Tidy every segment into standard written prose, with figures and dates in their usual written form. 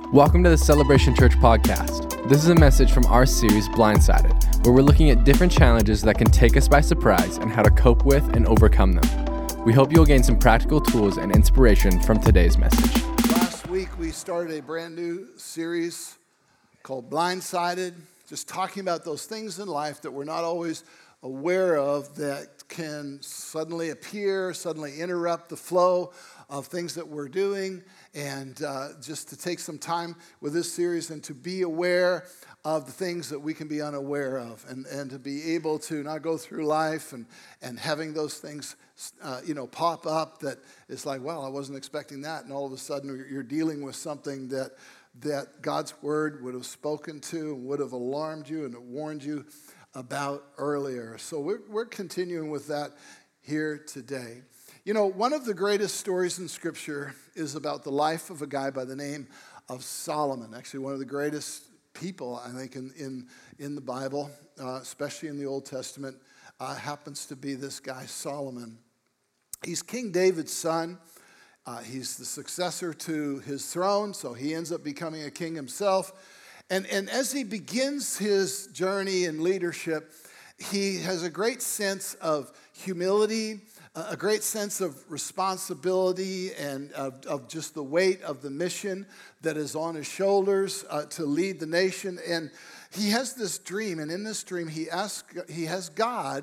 Welcome to the Celebration Church podcast. This is a message from our series, Blindsided, where we're looking at different challenges that can take us by surprise and how to cope with and overcome them. We hope you'll gain some practical tools and inspiration from today's message. Last week, we started a brand new series called Blindsided, just talking about those things in life that we're not always aware of that can suddenly appear, suddenly interrupt the flow of things that we're doing, and just to take some time with this series and to be aware of the things that we can be unaware of, and to be able to not go through life and having those things pop up that it's like, well, I wasn't expecting that, and all of a sudden you're dealing with something that God's word would have spoken to and would have alarmed you and warned you about earlier. So we're continuing with that here today. You know, one of the greatest stories in Scripture is about the life of a guy by the name of Solomon. Actually, one of the greatest people, I think, in the Bible, especially in the Old Testament, happens to be this guy, Solomon. He's King David's son. He's the successor to his throne, so he ends up becoming a king himself. And as he begins his journey in leadership, he has a great sense of humility, a great sense of responsibility, and of just the weight of the mission that is on his shoulders to lead the nation. And he has this dream, and in this dream he hears God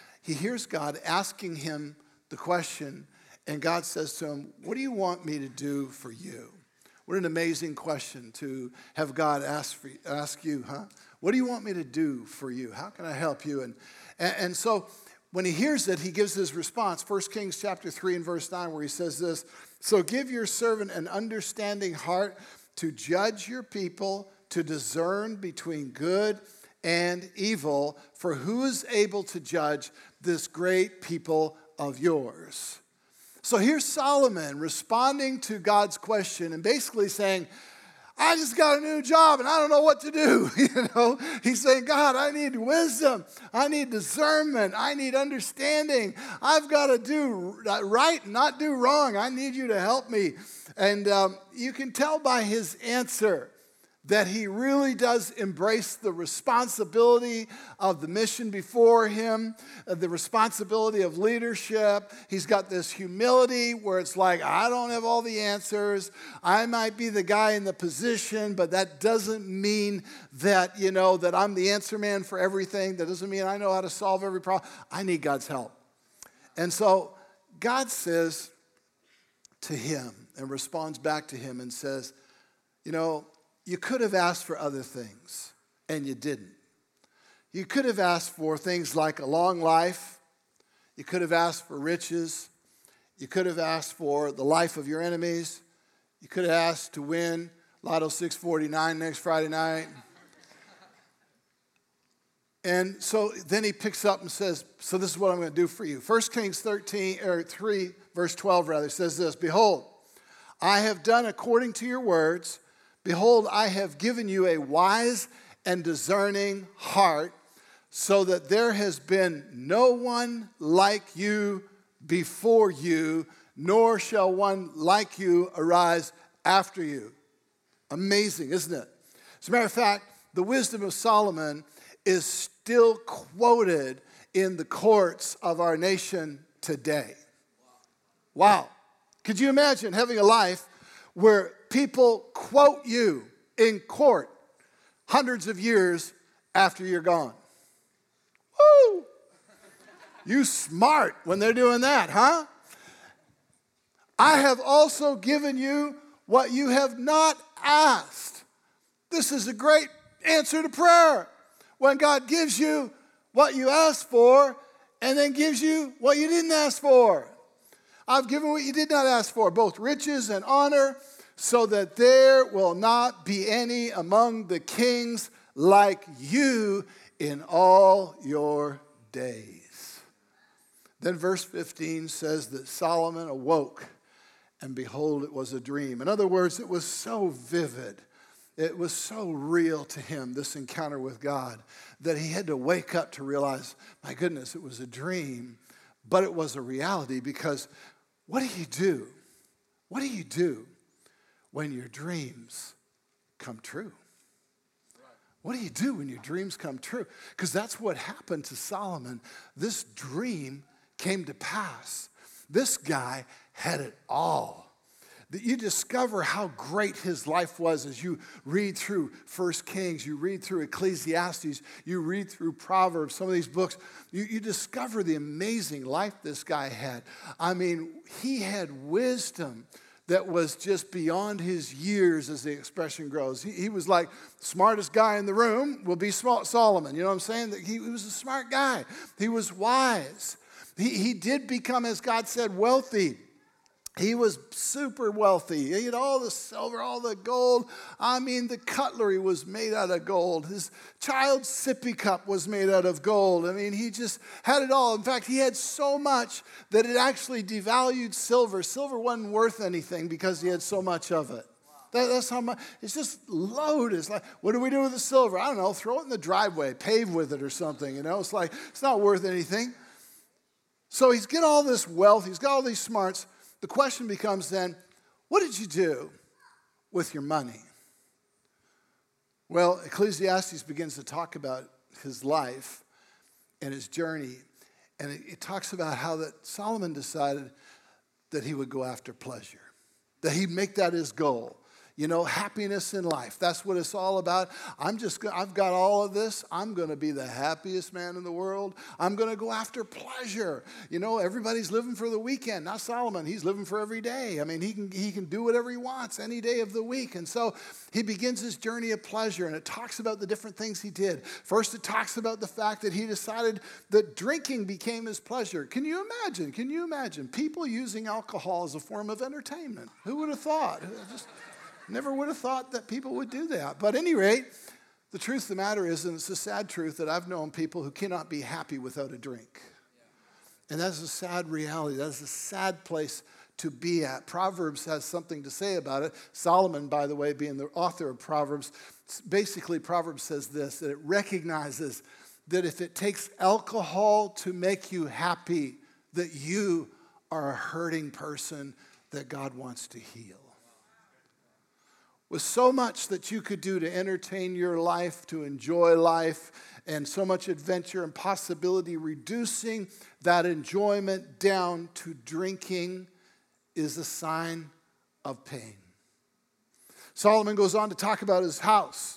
asking him the question, and God says to him, "What do you want me to do for you?" What an amazing question to have God ask you, huh? What do you want me to do for you? How can I help you? And so when he hears it, he gives his response. 1 Kings chapter 3 and verse 9, where he says this, "So give your servant an understanding heart to judge your people, to discern between good and evil, for who is able to judge this great people of yours?" So here's Solomon responding to God's question and basically saying, I just got a new job and I don't know what to do. He's saying, God, I need wisdom. I need discernment. I need understanding. I've got to do right and not do wrong. I need you to help me. And you can tell by his answer that he really does embrace the responsibility of the mission before him, the responsibility of leadership. He's got this humility where it's like, I don't have all the answers. I might be the guy in the position, but that doesn't mean that, that I'm the answer man for everything. That doesn't mean I know how to solve every problem. I need God's help. And so God says to him and responds back to him and says, you could have asked for other things, and you didn't. You could have asked for things like a long life. You could have asked for riches. You could have asked for the life of your enemies. You could have asked to win Lotto 649 next Friday night. And so then he picks up and says, so this is what I'm going to do for you. 1 Kings 3, verse 12 says this, "Behold, I have done according to your words. Behold, I have given you a wise and discerning heart, so that there has been no one like you before you, nor shall one like you arise after you." Amazing, isn't it? As a matter of fact, the wisdom of Solomon is still quoted in the courts of our nation today. Wow. Could you imagine having a life where people quote you in court hundreds of years after you're gone? Woo! You smart when they're doing that, huh? "I have also given you what you have not asked." This is a great answer to prayer. When God gives you what you asked for and then gives you what you didn't ask for. "I've given what you did not ask for, both riches and honor, so that there will not be any among the kings like you in all your days." Then verse 15 says that Solomon awoke, and behold, it was a dream. In other words, it was so vivid. It was so real to him, this encounter with God, that he had to wake up to realize, my goodness, it was a dream, but it was a reality. Because what do you do? What do you do when your dreams come true. What do you do when your dreams come true? Because that's what happened to Solomon. This dream came to pass. This guy had it all. That you discover how great his life was as you read through 1 Kings, you read through Ecclesiastes, you read through Proverbs, some of these books. You discover the amazing life this guy had. I mean, he had wisdom that was just beyond his years, as the expression goes. He was like the smartest guy in the room will be Solomon. You know what I'm saying? That he was a smart guy. He was wise. He did become, as God said, wealthy. He was super wealthy. He had all the silver, all the gold. I mean, the cutlery was made out of gold. His child's sippy cup was made out of gold. I mean, he just had it all. In fact, he had so much that it actually devalued silver. Silver wasn't worth anything because he had so much of it. That's how much. It's just loaded. It's like, what do we do with the silver? I don't know. Throw it in the driveway. Pave with it or something. You know, it's like, it's not worth anything. So he's got all this wealth. He's got all these smarts. The question becomes then, what did you do with your money? Well, Ecclesiastes begins to talk about his life and his journey. And it talks about how that Solomon decided that he would go after pleasure, that he'd make that his goal. You know, happiness in life. That's what it's all about. I've got all of this. I'm going to be the happiest man in the world. I'm going to go after pleasure. You know, everybody's living for the weekend. Not Solomon. He's living for every day. I mean, he can do whatever he wants any day of the week. And so he begins his journey of pleasure, and it talks about the different things he did. First, it talks about the fact that he decided that drinking became his pleasure. Can you imagine people using alcohol as a form of entertainment? Who would have thought? Never would have thought that people would do that. But at any rate, the truth of the matter is, and it's a sad truth, that I've known people who cannot be happy without a drink. And that's a sad reality. That's a sad place to be at. Proverbs has something to say about it. Solomon, by the way, being the author of Proverbs, basically Proverbs says this, that it recognizes that if it takes alcohol to make you happy, that you are a hurting person that God wants to heal. With so much that you could do to entertain your life, to enjoy life, and so much adventure and possibility, reducing that enjoyment down to drinking is a sign of pain. Solomon goes on to talk about his house.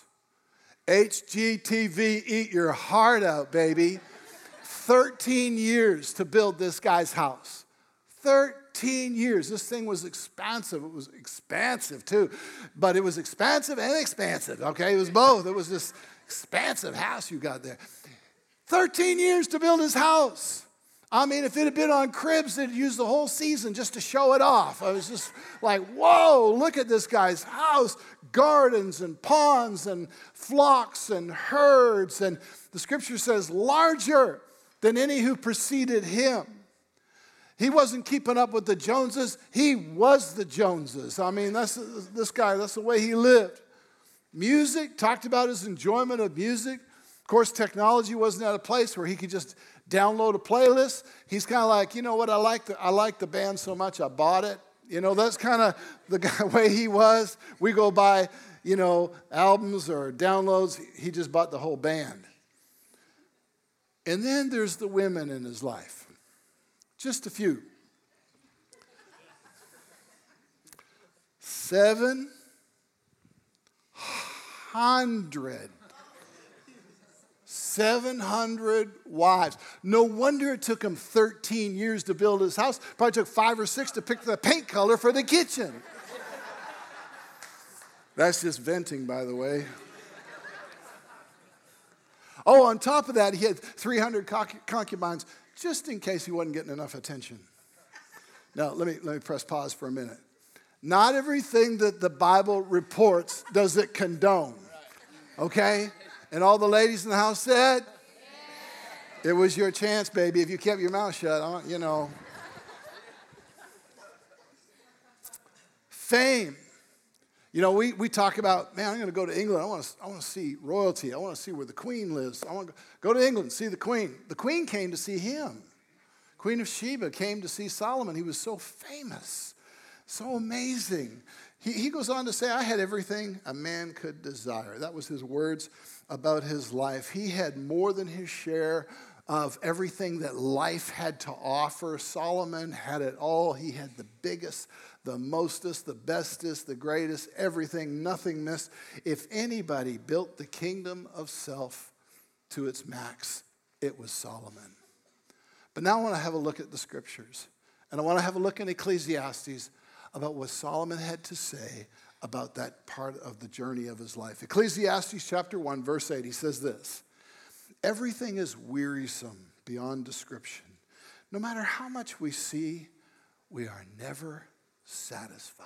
HGTV, eat your heart out, baby. 13 years to build this guy's house. 13 years. This thing was expansive. It was expansive too. But it was expansive and expansive, okay? It was both. It was this expansive house you got there. 13 years to build his house. I mean, if it had been on Cribs, they'd use the whole season just to show it off. I was just like, whoa, look at this guy's house. Gardens and ponds and flocks and herds. And the scripture says, larger than any who preceded him. He wasn't keeping up with the Joneses. He was the Joneses. I mean, that's the way he lived. Music, talked about his enjoyment of music. Of course, technology wasn't at a place where he could just download a playlist. He's kind of like, you know what, I like the band so much I bought it. You know, that's kind of the way he was. We go buy, you know, albums or downloads. He just bought the whole band. And then there's the women in his life. Just a few. 700 wives. No wonder it took him 13 years to build his house. Probably took 5 or 6 to pick the paint color for the kitchen. That's just venting, by the way. Oh, on top of that, he had 300 concubines, just in case he wasn't getting enough attention. Now, let me press pause for a minute. Not everything that the Bible reports does it condone, okay? And all the ladies in the house said, it was your chance, baby. If you kept your mouth shut, you know. Fame. You know, we talk about, man, I'm going to go to England. I want to see royalty. I want to see where the Queen lives. I want to go to England, see the Queen. The Queen came to see him. Queen of Sheba came to see Solomon. He was so famous, so amazing. He goes on to say, I had everything a man could desire. That was his words about his life. He had more than his share of everything that life had to offer. Solomon had it all. He had the biggest, the mostest, the bestest, the greatest, everything, nothing missed. If anybody built the kingdom of self to its max, it was Solomon. But now I want to have a look at the scriptures. And I want to have a look in Ecclesiastes about what Solomon had to say about that part of the journey of his life. Ecclesiastes chapter 1, verse 8, he says this, everything is wearisome beyond description. No matter how much we see, we are never satisfied.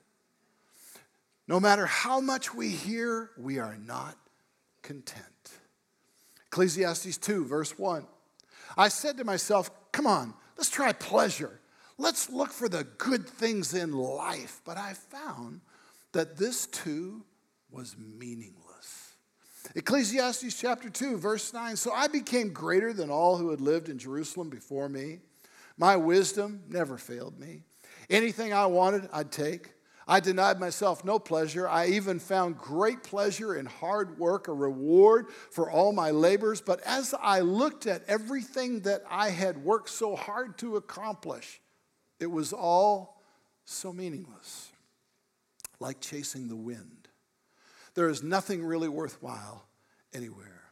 No matter how much we hear, we are not content. Ecclesiastes 2, verse 1. I said to myself, come on, let's try pleasure. Let's look for the good things in life. But I found that this too was meaningless. Ecclesiastes chapter 2, verse 9. So I became greater than all who had lived in Jerusalem before me. My wisdom never failed me. Anything I wanted, I'd take. I denied myself no pleasure. I even found great pleasure in hard work, a reward for all my labors. But as I looked at everything that I had worked so hard to accomplish, it was all so meaningless, like chasing the wind. There is nothing really worthwhile anywhere.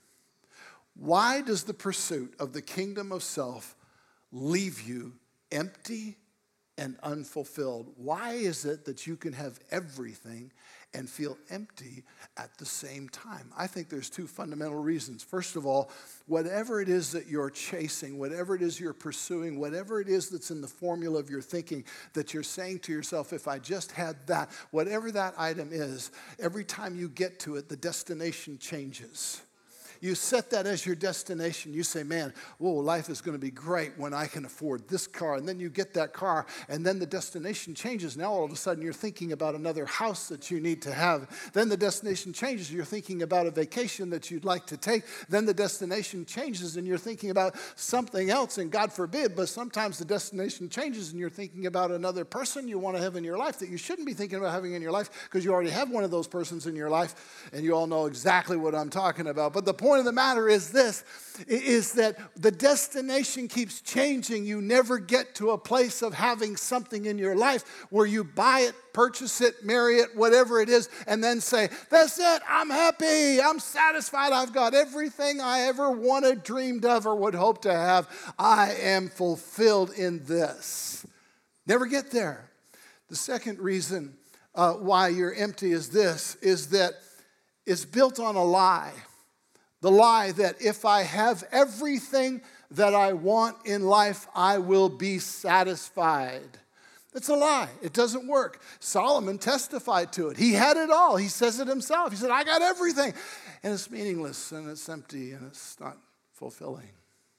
Why does the pursuit of the kingdom of self leave you empty and unfulfilled? Why is it that you can have everything and feel empty at the same time? I think there's two fundamental reasons. First of all, whatever it is that you're chasing, whatever it is you're pursuing, whatever it is that's in the formula of your thinking that you're saying to yourself, if I just had that, whatever that item is, every time you get to it, the destination changes. You set that as your destination. You say, man, whoa, life is going to be great when I can afford this car. And then you get that car, and then the destination changes. Now all of a sudden you're thinking about another house that you need to have. Then the destination changes. You're thinking about a vacation that you'd like to take. Then the destination changes, and you're thinking about something else. And God forbid, but sometimes the destination changes, and you're thinking about another person you want to have in your life that you shouldn't be thinking about having in your life because you already have one of those persons in your life, and you all know exactly what I'm talking about. But the point of the matter is this, is that the destination keeps changing. You never get to a place of having something in your life where you buy it, purchase it, marry it, whatever it is, and then say, that's it, I'm happy, I'm satisfied, I've got everything I ever wanted, dreamed of, or would hope to have. I am fulfilled in this. Never get there. The second reason why you're empty is this, is that it's built on a lie. The lie that if I have everything that I want in life, I will be satisfied. That's a lie. It doesn't work. Solomon testified to it. He had it all. He says it himself. He said, I got everything. And it's meaningless, and it's empty, and it's not fulfilling.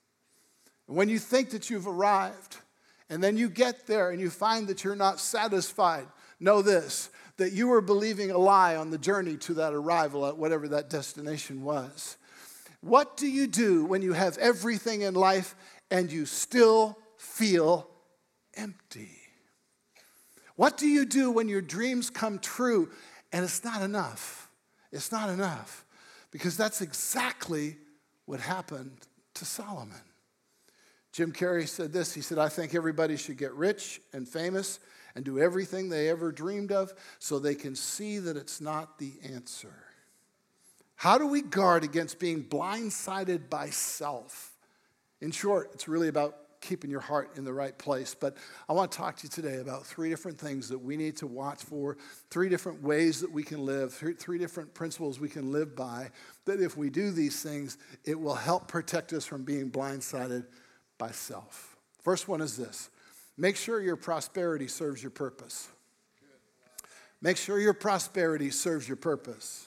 And when you think that you've arrived, and then you get there and you find that you're not satisfied, know this, that you were believing a lie on the journey to that arrival at whatever that destination was. What do you do when you have everything in life and you still feel empty? What do you do when your dreams come true and it's not enough? It's not enough. Because that's exactly what happened to Solomon. Jim Carrey said this. He said, I think everybody should get rich and famous and do everything they ever dreamed of so they can see that it's not the answer. How do we guard against being blindsided by self? In short, it's really about keeping your heart in the right place. But I want to talk to you today about three different things that we need to watch for, three different ways that we can live, three different principles we can live by, that if we do these things, it will help protect us from being blindsided by self. First one is this. Make sure your prosperity serves your purpose. Make sure your prosperity serves your purpose.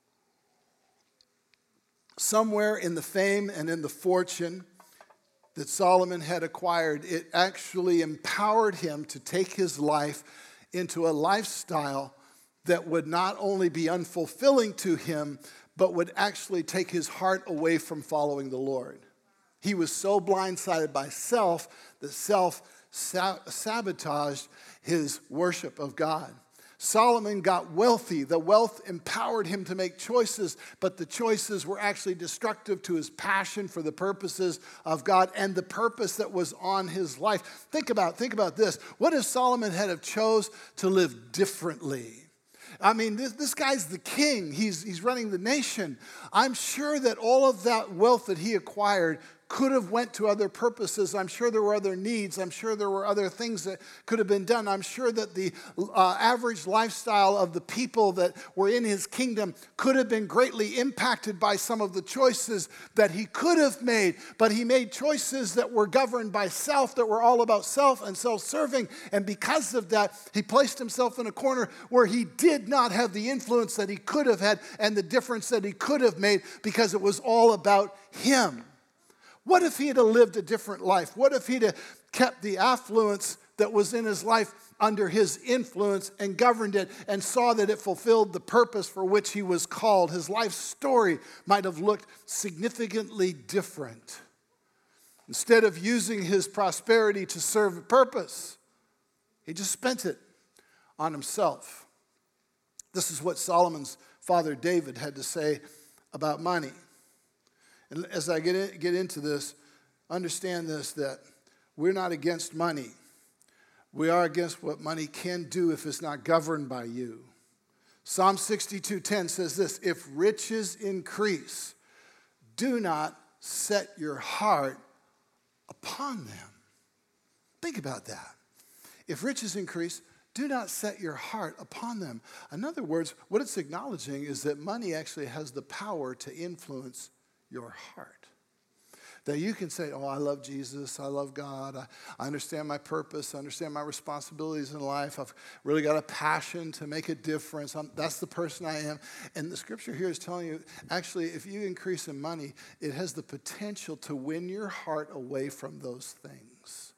Somewhere in the fame and in the fortune that Solomon had acquired, it actually empowered him to take his life into a lifestyle that would not only be unfulfilling to him, but would actually take his heart away from following the Lord. He was so blindsided by self that self sabotaged his worship of God. Solomon got wealthy. The wealth empowered him to make choices, but the choices were actually destructive to his passion for the purposes of God and the purpose that was on his life. Think about this. What if Solomon had have chose to live differently? I mean, this guy's the king. He's running the nation. I'm sure that all of that wealth that he acquired could have went to other purposes. I'm sure there were other needs. I'm sure there were other things that could have been done. I'm sure that the average lifestyle of the people that were in his kingdom could have been greatly impacted by some of the choices that he could have made. But he made choices that were governed by self, that were all about self and self-serving. And because of that, he placed himself in a corner where he did not have the influence that he could have had and the difference that he could have made because it was all about him. What if he had lived a different life? What if he'd kept the affluence that was in his life under his influence and governed it and saw that it fulfilled the purpose for which he was called? His life story might have looked significantly different. Instead of using his prosperity to serve a purpose, he just spent it on himself. This is what Solomon's father David had to say about money. And as I get into this, understand this, that we're not against money. We are against what money can do if it's not governed by you. Psalm 62:10 says this, if riches increase, do not set your heart upon them. Think about that. If riches increase, do not set your heart upon them. In other words, what it's acknowledging is that money actually has the power to influence your heart. That you can say, oh, I love Jesus, I love God, I understand my purpose, I understand my responsibilities in life, I've really got a passion to make a difference, that's the person I am. And the scripture here is telling you, actually, if you increase in money, it has the potential to win your heart away from those things.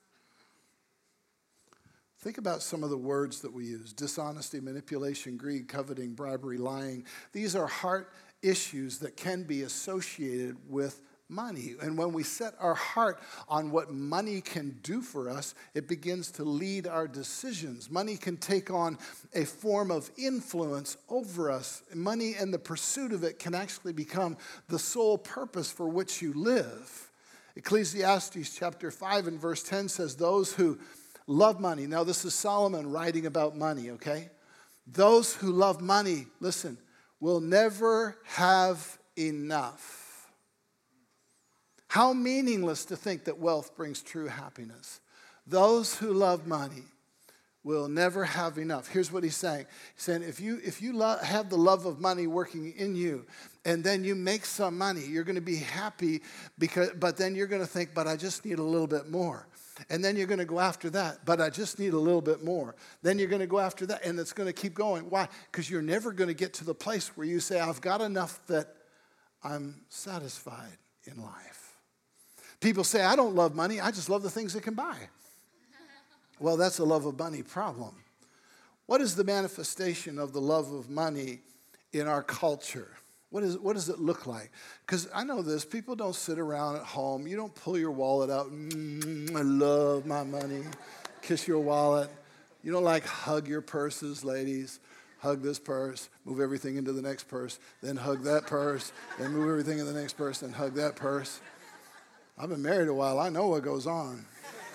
Think about some of the words that we use: dishonesty, manipulation, greed, coveting, bribery, lying. These are heart issues that can be associated with money. And when we set our heart on what money can do for us, it begins to lead our decisions. Money can take on a form of influence over us. Money and the pursuit of it can actually become the sole purpose for which you live. Ecclesiastes chapter 5 and verse 10 says, those who love money. Now this is Solomon writing about money, okay? Those who love money, listen, will never have enough. How meaningless to think that wealth brings true happiness. Those who love money will never have enough. Here's what he's saying. He's saying if you have the love of money working in you, and then you make some money, you're going to be happy, but then you're going to think, but I just need a little bit more. And then you're going to go after that, but I just need a little bit more. Then you're going to go after that, and it's going to keep going. Why? Because you're never going to get to the place where you say, I've got enough that I'm satisfied in life. People say, I don't love money, I just love the things it can buy. Well, that's a love of money problem. What is the manifestation of the love of money in our culture? What does it look like? Because I know this, people don't sit around at home. You don't pull your wallet out, I love my money, kiss your wallet. You don't like hug your purses, ladies. Hug this purse, move everything into the next purse, then hug that purse, then move everything in the next purse, then hug that purse. I've been married a while, I know what goes on.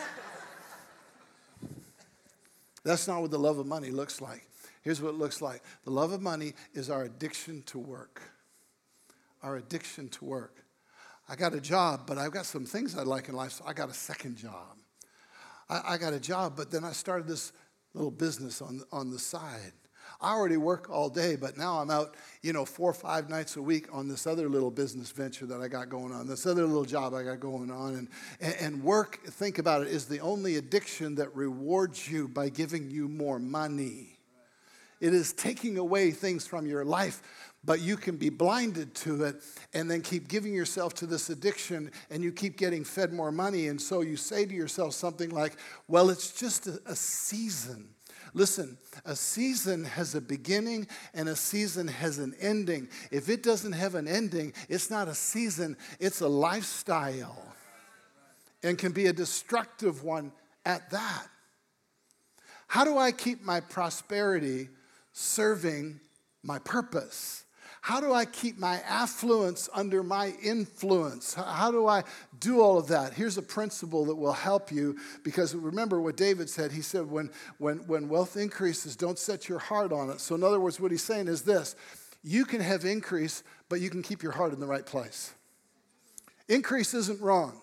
That's not what the love of money looks like. Here's what it looks like. The love of money is our addiction to work. Our addiction to work. I got a job, but I've got some things I like in life, so I got a second job. I got a job, but then I started this little business on the side. I already work all day, but now I'm out, 4 or 5 nights a week on this other little business venture that I got going on, this other little job I got going on. And work, think about it, is the only addiction that rewards you by giving you more money. It is taking away things from your life, but you can be blinded to it and then keep giving yourself to this addiction, and you keep getting fed more money. And so you say to yourself something like, well, it's just a season. Listen, a season has a beginning and a season has an ending. If it doesn't have an ending, it's not a season, it's a lifestyle, and can be a destructive one at that. How do I keep my prosperity serving my purpose? How do I keep my affluence under my influence? How do I do all of that? Here's a principle that will help you, because remember what David said. He said, when wealth increases, don't set your heart on it. So in other words, what he's saying is this: you can have increase, but you can keep your heart in the right place. Increase isn't wrong.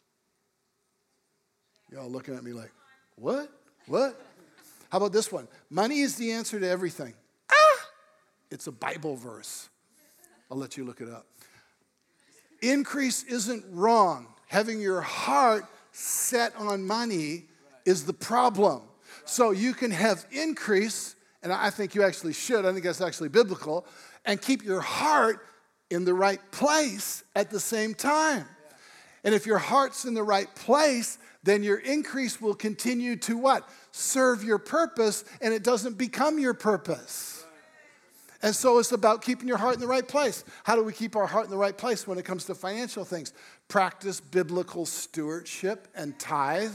Y'all looking at me like, what? What? How about this one? Money is the answer to everything. It's a Bible verse. I'll let you look it up. Increase isn't wrong. Having your heart set on money is the problem. So you can have increase, and I think you actually should. I think that's actually biblical, and keep your heart in the right place at the same time. And if your heart's in the right place, then your increase will continue to what? Serve your purpose, and it doesn't become your purpose. And so it's about keeping your heart in the right place. How do we keep our heart in the right place when it comes to financial things? Practice biblical stewardship and tithe.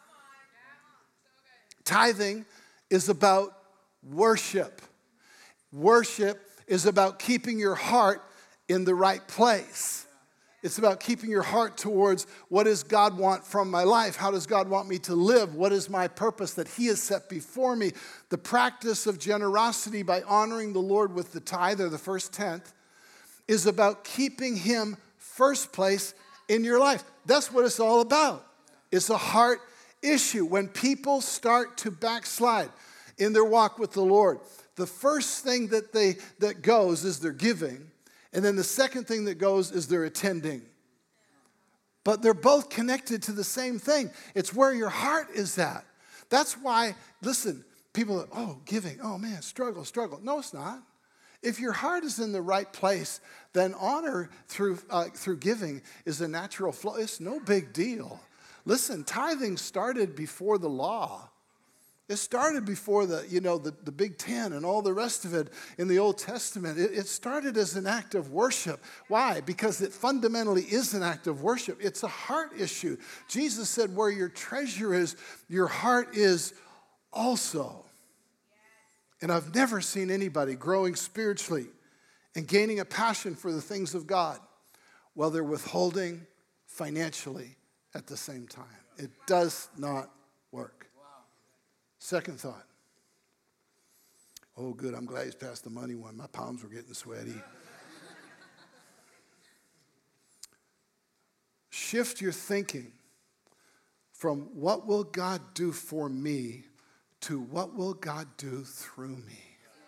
Tithing is about worship. Worship is about keeping your heart in the right place. It's about keeping your heart towards, what does God want from my life? How does God want me to live? What is my purpose that He has set before me? The practice of generosity by honoring the Lord with the tithe, or the first tenth, is about keeping Him first place in your life. That's what it's all about. It's a heart issue. When people start to backslide in their walk with the Lord, the first thing that goes is their giving. And then the second thing that goes is their attending. But they're both connected to the same thing. It's where your heart is at. That's why, listen, people are, giving, man, struggle. No, it's not. If your heart is in the right place, then honor through giving is a natural flow. It's no big deal. Listen, tithing started before the law. It started before the Big Ten and all the rest of it in the Old Testament. It started as an act of worship. Why? Because it fundamentally is an act of worship. It's a heart issue. Jesus said, where your treasure is, your heart is also. And I've never seen anybody growing spiritually and gaining a passion for the things of God while they're withholding financially at the same time. It does not work. Second thought. Oh, good. I'm glad he's passed the money one. My palms were getting sweaty. Shift your thinking from what will God do for me to what will God do through me.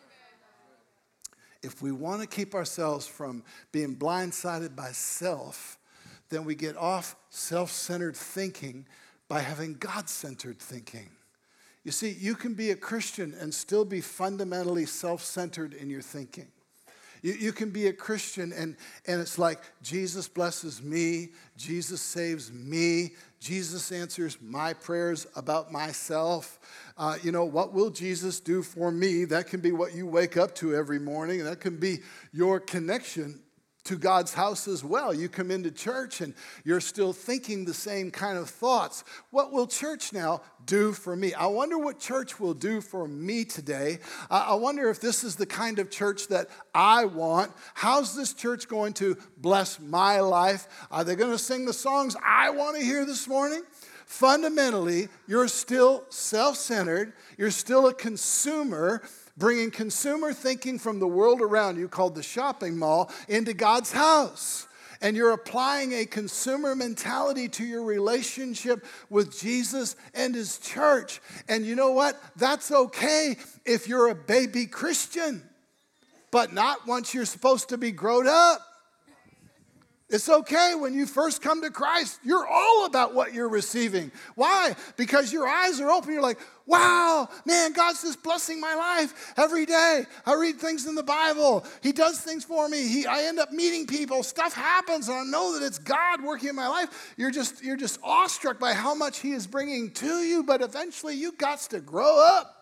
If we want to keep ourselves from being blindsided by self, then we get off self-centered thinking by having God-centered thinking. You see, you can be a Christian and still be fundamentally self-centered in your thinking. You can be a Christian and it's like, Jesus blesses me, Jesus saves me, Jesus answers my prayers about myself. What will Jesus do for me? That can be what you wake up to every morning, and that can be your connection to God's house as well. You come into church and you're still thinking the same kind of thoughts. What will church now do for me? I wonder what church will do for me today. I wonder if this is the kind of church that I want. How's this church going to bless my life? Are they going to sing the songs I want to hear this morning? Fundamentally, you're still self-centered. You're still a consumer, bringing consumer thinking from the world around you, called the shopping mall, into God's house. And you're applying a consumer mentality to your relationship with Jesus and His church. And you know what? That's okay if you're a baby Christian, but not once you're supposed to be grown up. It's okay when you first come to Christ. You're all about what you're receiving. Why? Because your eyes are open. You're like, wow, man, God's just blessing my life every day. I read things in the Bible. He does things for me. I end up meeting people. Stuff happens, and I know that it's God working in my life. You're just awestruck by how much He is bringing to you, but eventually you got to grow up.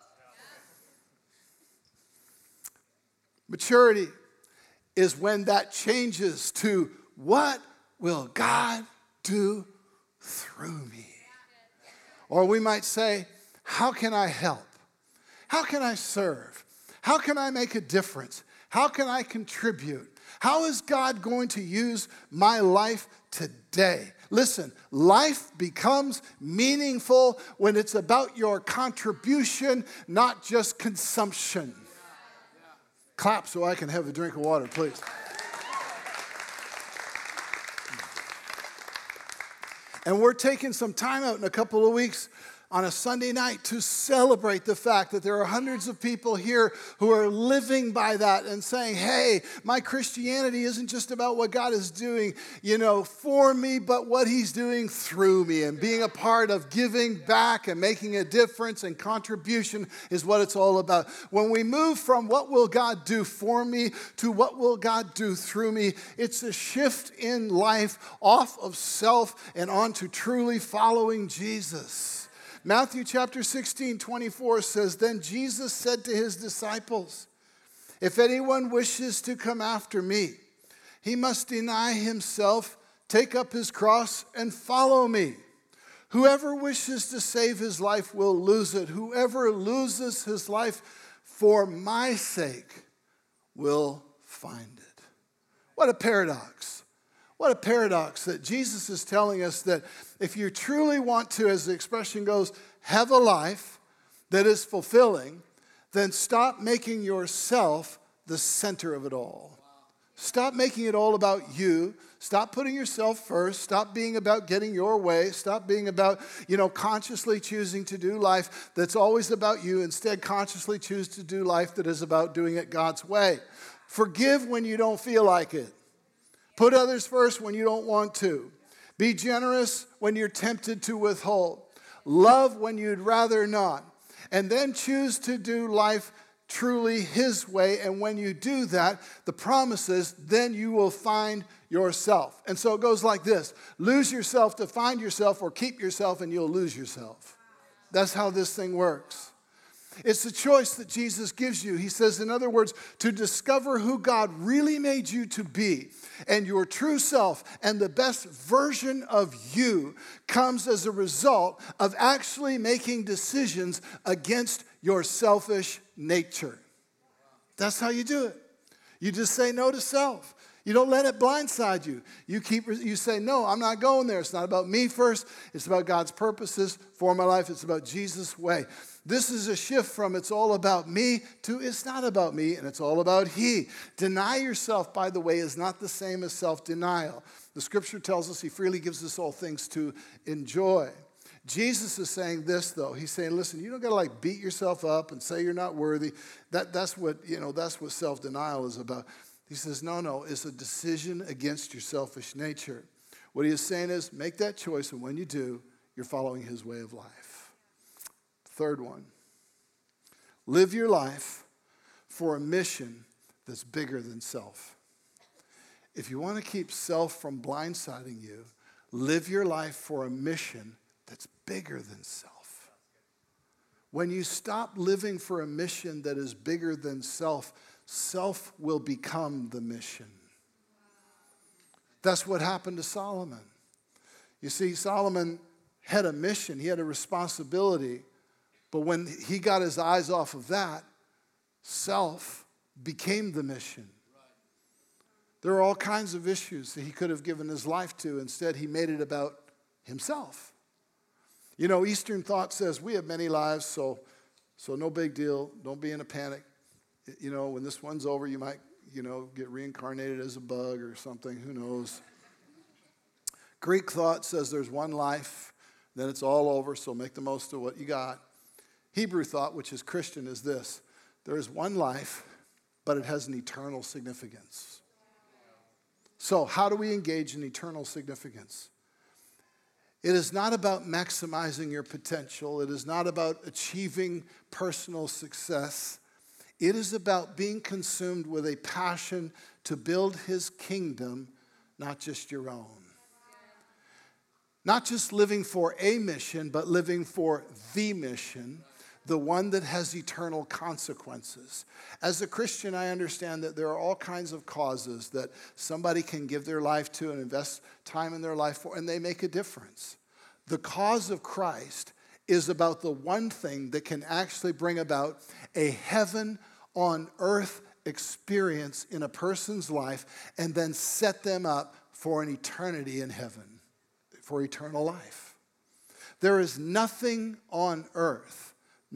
Maturity is when that changes to, what will God do through me? Or we might say, how can I help? How can I serve? How can I make a difference? How can I contribute? How is God going to use my life today? Listen, life becomes meaningful when it's about your contribution, not just consumption. Clap so I can have a drink of water, please. And we're taking some time out in a couple of weeks on a Sunday night to celebrate the fact that there are hundreds of people here who are living by that and saying, hey, my Christianity isn't just about what God is doing, for me, but what he's doing through me. And being a part of giving back and making a difference and contribution is what it's all about. When we move from what will God do for me to what will God do through me, it's a shift in life off of self and onto truly following Jesus. Matthew chapter 16:24 says, then Jesus said to his disciples, if anyone wishes to come after me, he must deny himself, take up his cross, and follow me. Whoever wishes to save his life will lose it. Whoever loses his life for my sake will find it. What a paradox. What a paradox that Jesus is telling us that if you truly want to, as the expression goes, have a life that is fulfilling, then stop making yourself the center of it all. Stop making it all about you. Stop putting yourself first. Stop being about getting your way. Stop being about, consciously choosing to do life that's always about you. Instead, consciously choose to do life that is about doing it God's way. Forgive when you don't feel like it. Put others first when you don't want to. Be generous when you're tempted to withhold. Love when you'd rather not. And then choose to do life truly his way. And when you do that, the promise is, then you will find yourself. And so it goes like this. Lose yourself to find yourself, or keep yourself and you'll lose yourself. That's how this thing works. It's the choice that Jesus gives you. He says, in other words, to discover who God really made you to be and your true self and the best version of you comes as a result of actually making decisions against your selfish nature. That's how you do it. You just say no to self. You don't let it blindside you. You say, no, I'm not going there. It's not about me first. It's about God's purposes for my life. It's about Jesus' way. This is a shift from it's all about me to it's not about me and it's all about he. Deny yourself, by the way, is not the same as self-denial. The scripture tells us he freely gives us all things to enjoy. Jesus is saying this, though. He's saying, listen, you don't got to beat yourself up and say you're not worthy. That's what self-denial is about. He says, no, it's a decision against your selfish nature. What he is saying is, make that choice, and when you do, you're following his way of life. Third one, live your life for a mission that's bigger than self. If you want to keep self from blindsiding you, live your life for a mission that's bigger than self. When you stop living for a mission that is bigger than self, self will become the mission. That's what happened to Solomon. You see, Solomon had a mission. He had a responsibility. But when he got his eyes off of that, self became the mission. There are all kinds of issues that he could have given his life to. Instead, he made it about himself. Eastern thought says we have many lives, so no big deal. Don't be in a panic. When this one's over, you might, get reincarnated as a bug or something. Who knows? Greek thought says there's one life, then it's all over, so make the most of what you got. Hebrew thought, which is Christian, is this. There is one life, but it has an eternal significance. So how do we engage in eternal significance? It is not about maximizing your potential. It is not about achieving personal success. It is about being consumed with a passion to build his kingdom, not just your own. Not just living for a mission, but living for the mission, the one that has eternal consequences. As a Christian, I understand that there are all kinds of causes that somebody can give their life to and invest time in their life for, and they make a difference. The cause of Christ is about the one thing that can actually bring about a heaven on earth experience in a person's life and then set them up for an eternity in heaven, for eternal life. There is nothing on earth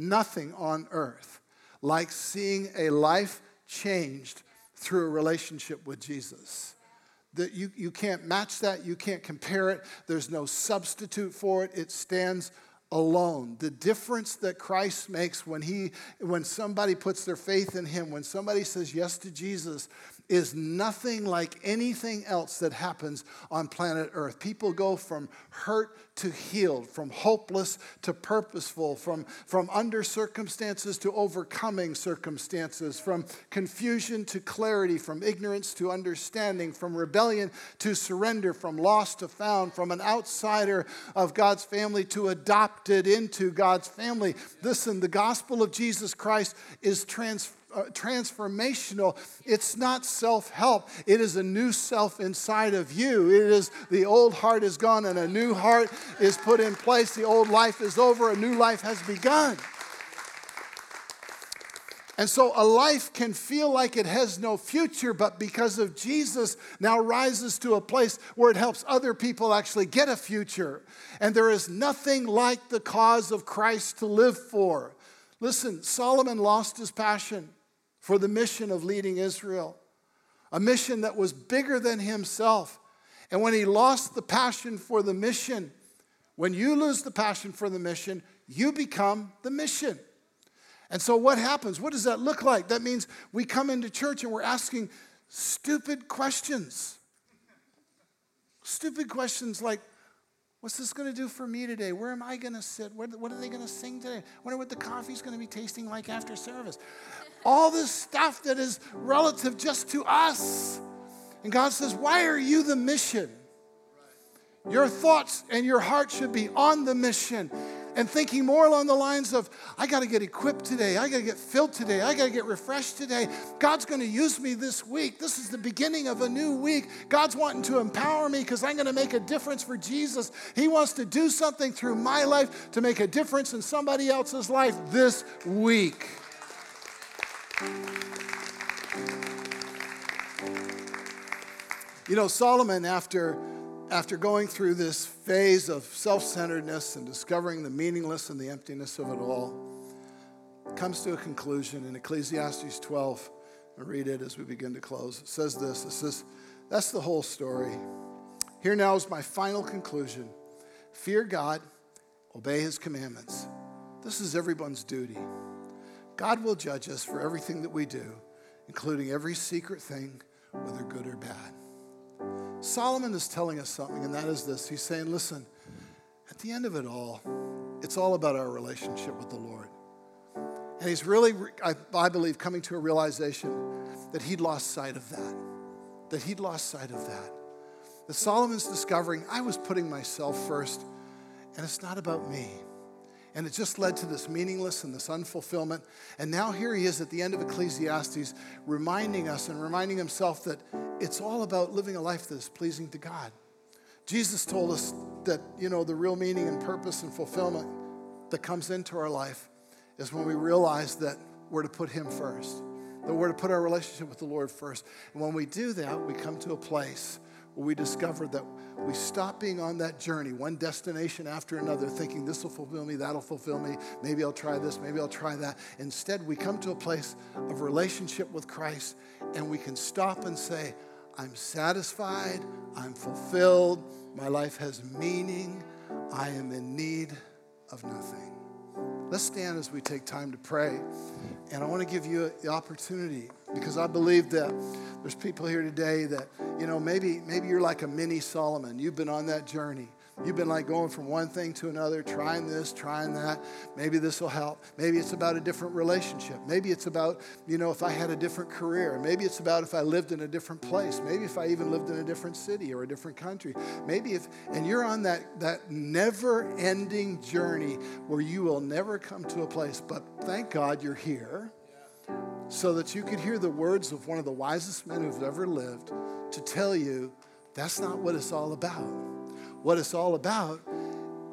like seeing a life changed through a relationship with Jesus. That you can't match that, you can't compare it, there's no substitute for it, it stands alone. The difference that Christ makes when somebody puts their faith in him, when somebody says yes to Jesus, is nothing like anything else that happens on planet Earth. People go from hurt to healed, from hopeless to purposeful, from under circumstances to overcoming circumstances, from confusion to clarity, from ignorance to understanding, from rebellion to surrender, from lost to found, from an outsider of God's family to adopted into God's family. Listen, the gospel of Jesus Christ is transformational. It's not self-help. It is a new self inside of you. It is the old heart is gone and a new heart is put in place. The old life is over. A new life has begun. And so a life can feel like it has no future, but because of Jesus, now rises to a place where it helps other people actually get a future. And there is nothing like the cause of Christ to live for. Listen, Solomon lost his passion for the mission of leading Israel, a mission that was bigger than himself. And when he lost the passion for the mission, when you lose the passion for the mission, you become the mission. And so what happens? What does that look like? That means we come into church and we're asking stupid questions. Stupid questions like, what's this going to do for me today? Where am I going to sit? What are they going to sing today? I wonder what the coffee's going to be tasting like after service. All this stuff that is relative just to us. And God says, why are you the mission? Your thoughts and your heart should be on the mission and thinking more along the lines of, I got to get equipped today. I got to get filled today. I got to get refreshed today. God's going to use me this week. This is the beginning of a new week. God's wanting to empower me because I'm going to make a difference for Jesus. He wants to do something through my life to make a difference in somebody else's life this week. You know, Solomon, after going through this phase of self-centeredness and discovering the meaningless and the emptiness of it all, comes to a conclusion in Ecclesiastes 12. I'll read it as we begin to close. It says this. It says, that's the whole story. Here now is my final conclusion. Fear God, obey his commandments. This is everyone's duty. God will judge us for everything that we do, including every secret thing, whether good or bad. Solomon is telling us something, and that is this. He's saying, listen, at the end of it all, it's all about our relationship with the Lord. And he's really, I believe, coming to a realization that he'd lost sight of that. That Solomon's discovering, I was putting myself first, and it's not about me. And it just led to this meaningless and this unfulfillment. And now here he is at the end of Ecclesiastes reminding us and reminding himself that it's all about living a life that is pleasing to God. Jesus told us that, the real meaning and purpose and fulfillment that comes into our life is when we realize that we're to put him first, that we're to put our relationship with the Lord first. And when we do that, we come to a place where we discover that we stop being on that journey, one destination after another, thinking this will fulfill me, that'll fulfill me, maybe I'll try this, maybe I'll try that. Instead, we come to a place of relationship with Christ, and we can stop and say, I'm satisfied, I'm fulfilled, my life has meaning, I am in need of nothing. Let's stand as we take time to pray. And I want to give you the opportunity, because I believe that there's people here today that, maybe you're like a mini Solomon. You've been on that journey. You've been like going from one thing to another, trying this, trying that. Maybe this will help. Maybe it's about a different relationship. Maybe it's about, if I had a different career. Maybe it's about if I lived in a different place. Maybe if I even lived in a different city or a different country. And you're on that never-ending journey where you will never come to a place. But thank God you're here so that you could hear the words of one of the wisest men who've ever lived to tell you that's not what it's all about. What it's all about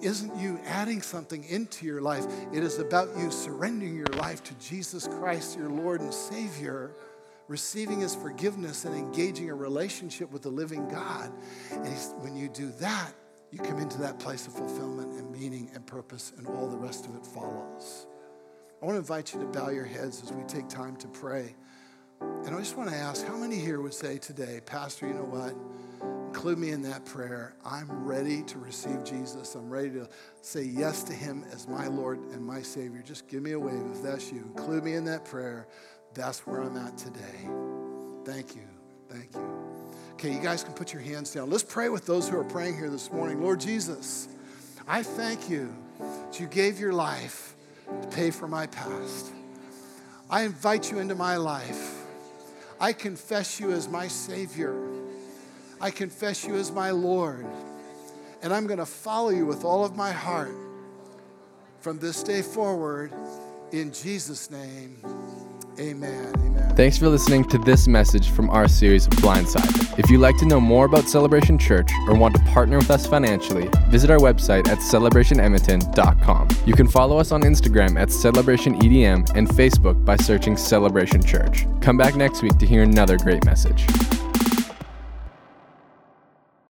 isn't you adding something into your life. It is about you surrendering your life to Jesus Christ, your Lord and Savior, receiving his forgiveness and engaging a relationship with the living God. And when you do that, you come into that place of fulfillment and meaning and purpose, and all the rest of it follows. I want to invite you to bow your heads as we take time to pray. And I just want to ask, how many here would say today, Pastor, you know what? Include me in that prayer. I'm ready to receive Jesus. I'm ready to say yes to him as my Lord and my Savior. Just give me a wave if that's you. Include me in that prayer. That's where I'm at today. Thank you. Thank you. Okay, you guys can put your hands down. Let's pray with those who are praying here this morning. Lord Jesus, I thank you that you gave your life to pay for my past. I invite you into my life. I confess you as my Savior. I confess you as my Lord. And I'm going to follow you with all of my heart from this day forward. In Jesus' name, amen. Amen. Thanks for listening to this message from our series, Blindsided. If you'd like to know more about Celebration Church or want to partner with us financially, visit our website at celebrationedmonton.com. You can follow us on Instagram at celebrationedm and Facebook by searching Celebration Church. Come back next week to hear another great message.